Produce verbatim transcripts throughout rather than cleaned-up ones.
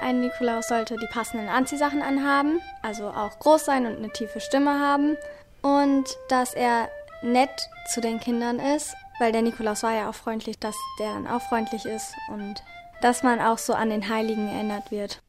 ein Nikolaus sollte die passenden Anziehsachen anhaben, also auch groß sein und eine tiefe Stimme haben. Und dass er nett zu den Kindern ist, weil der Nikolaus war ja auch freundlich, dass der dann auch freundlich ist und dass man auch so an den Heiligen erinnert wird.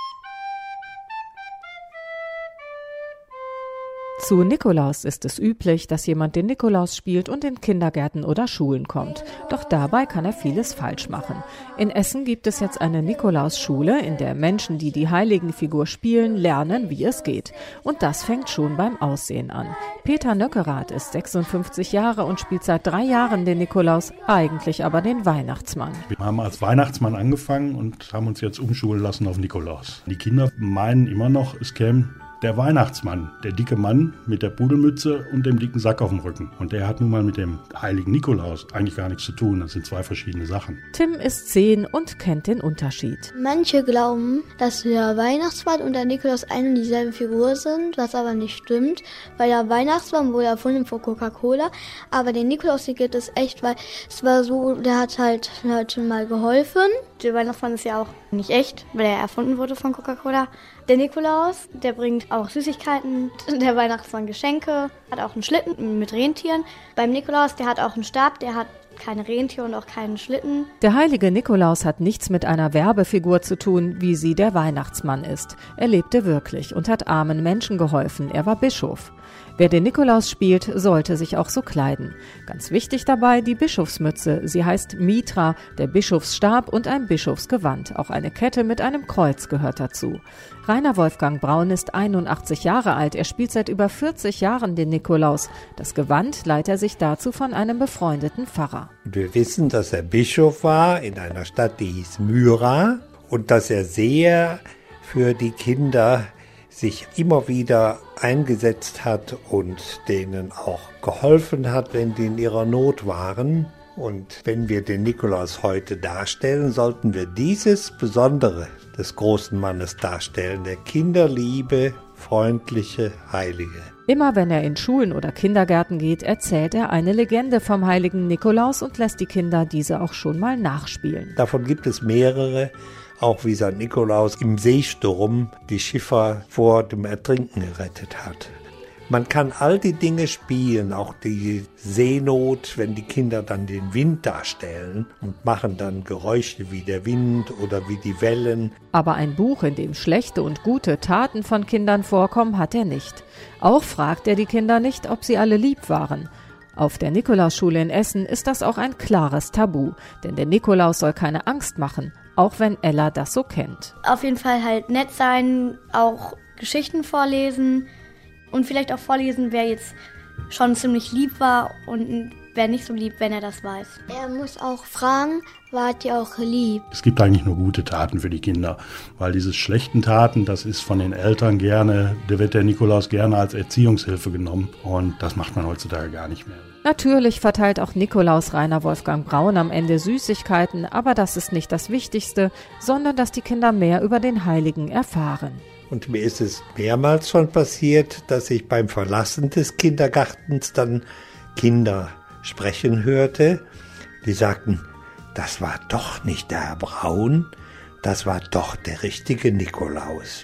Zu Nikolaus ist es üblich, dass jemand den Nikolaus spielt und in Kindergärten oder Schulen kommt. Doch dabei kann er vieles falsch machen. In Essen gibt es jetzt eine Nikolausschule, in der Menschen, die die Heiligenfigur spielen, lernen, wie es geht. Und das fängt schon beim Aussehen an. Peter Nöckerath ist sechsundfünfzig Jahre und spielt seit drei Jahren den Nikolaus, eigentlich aber den Weihnachtsmann. Wir haben als Weihnachtsmann angefangen und haben uns jetzt umschulen lassen auf Nikolaus. Die Kinder meinen immer noch, es käme der Weihnachtsmann, der dicke Mann mit der Pudelmütze und dem dicken Sack auf dem Rücken. Und der hat nun mal mit dem heiligen Nikolaus eigentlich gar nichts zu tun. Das sind zwei verschiedene Sachen. Tim ist zehn und kennt den Unterschied. Manche glauben, dass der Weihnachtsmann und der Nikolaus eine und dieselbe Figur sind, was aber nicht stimmt, weil der Weihnachtsmann wurde erfunden von Coca-Cola, aber den Nikolaus, den gibt es echt, weil es war so, der hat halt Leuten mal geholfen. Der Weihnachtsmann ist ja auch nicht echt, weil er erfunden wurde von Coca-Cola. Der Nikolaus, der bringt auch Süßigkeiten, der Weihnachtsmann Geschenke, hat auch einen Schlitten mit Rentieren. Beim Nikolaus, der hat auch einen Stab, der hat keine Rentiere und auch keinen Schlitten. Der heilige Nikolaus hat nichts mit einer Werbefigur zu tun, wie sie der Weihnachtsmann ist. Er lebte wirklich und hat armen Menschen geholfen. Er war Bischof. Wer den Nikolaus spielt, sollte sich auch so kleiden. Ganz wichtig dabei die Bischofsmütze. Sie heißt Mitra, der Bischofsstab und ein Bischofsgewand. Auch eine Kette mit einem Kreuz gehört dazu. Rainer Wolfgang Braun ist einundachtzig Jahre alt. Er spielt seit über vierzig Jahren den Nikolaus. Das Gewand leiht er sich dazu von einem befreundeten Pfarrer. Wir wissen, dass er Bischof war in einer Stadt, die hieß Myra, und dass er sehr für die Kinder sich immer wieder eingesetzt hat und denen auch geholfen hat, wenn die in ihrer Not waren. Und wenn wir den Nikolaus heute darstellen, sollten wir dieses Besondere des großen Mannes darstellen, der kinderliebe, freundliche Heilige. Immer wenn er in Schulen oder Kindergärten geht, erzählt er eine Legende vom heiligen Nikolaus und lässt die Kinder diese auch schon mal nachspielen. Davon gibt es mehrere. Auch wie Sankt Nikolaus im Seesturm die Schiffer vor dem Ertrinken gerettet hat. Man kann all die Dinge spielen, auch die Seenot, wenn die Kinder dann den Wind darstellen und machen dann Geräusche wie der Wind oder wie die Wellen. Aber ein Buch, in dem schlechte und gute Taten von Kindern vorkommen, hat er nicht. Auch fragt er die Kinder nicht, ob sie alle lieb waren. Auf der Nikolausschule in Essen ist das auch ein klares Tabu, denn der Nikolaus soll keine Angst machen, auch wenn Ella das so kennt. Auf jeden Fall halt nett sein, auch Geschichten vorlesen und vielleicht auch vorlesen, wer jetzt schon ziemlich lieb war und wer nicht so lieb, wenn er das weiß. Er muss auch fragen, wart ihr auch lieb? Es gibt eigentlich nur gute Taten für die Kinder, weil diese schlechten Taten, das ist von den Eltern gerne, da wird der Nikolaus gerne als Erziehungshilfe genommen und das macht man heutzutage gar nicht mehr. Natürlich verteilt auch Nikolaus Rainer Wolfgang Braun am Ende Süßigkeiten, aber das ist nicht das Wichtigste, sondern dass die Kinder mehr über den Heiligen erfahren. Und mir ist es mehrmals schon passiert, dass ich beim Verlassen des Kindergartens dann Kinder sprechen hörte, die sagten, das war doch nicht der Herr Braun, das war doch der richtige Nikolaus.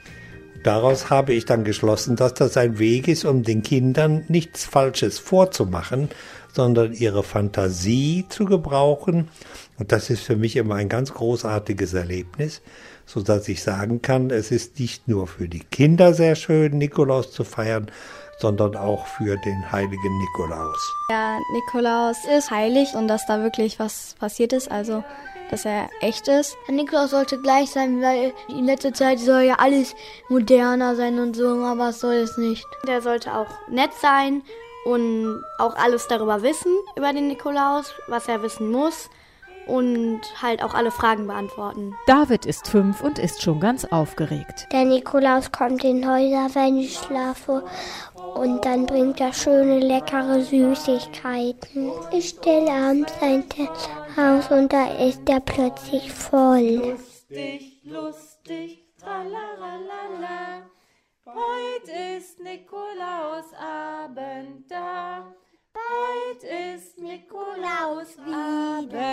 Daraus habe ich dann geschlossen, dass das ein Weg ist, um den Kindern nichts Falsches vorzumachen, sondern ihre Fantasie zu gebrauchen. Und das ist für mich immer ein ganz großartiges Erlebnis, sodass ich sagen kann, es ist nicht nur für die Kinder sehr schön, Nikolaus zu feiern, sondern auch für den heiligen Nikolaus. Der Nikolaus ist heilig und dass da wirklich was passiert ist, also dass er echt ist. Der Nikolaus sollte gleich sein, weil in letzter Zeit soll ja alles moderner sein und so, aber es soll es nicht. Der sollte auch nett sein und auch alles darüber wissen, über den Nikolaus, was er wissen muss. Und halt auch alle Fragen beantworten. David ist fünf und ist schon ganz aufgeregt. Der Nikolaus kommt in Häuser, wenn ich schlafe, und dann bringt er schöne, leckere Süßigkeiten. Ich stelle abends ein Haus und da ist er plötzlich voll. Lustig, lustig, tralalala, heut ist Nikolausabend da. Bald ist Nikolaus wieder